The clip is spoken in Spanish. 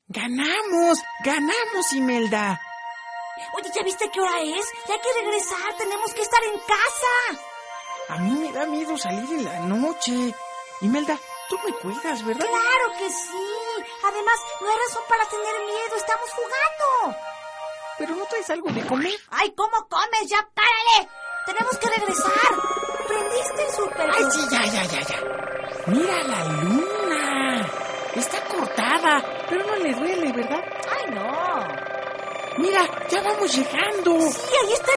¡Ganamos! ¡Ganamos, Imelda! Oye, ¿ya viste qué hora es? Ya hay que regresar, tenemos que estar en casa. A mí me da miedo salir en la noche. Imelda, tú me cuidas, ¿verdad? ¡Claro que sí! Además, no hay razón para tener miedo, estamos jugando. ¿Pero no traes algo de comer? ¡Ay, cómo comes! ¡Ya párale! Tenemos que regresar. ¿Prendiste el súper? ¡Ay, sí, ya! ¡Mira la luna! Está cortada, pero no le duele, ¿verdad? ¡Ay, no! ¡Mira, ya vamos llegando! Sí, ahí está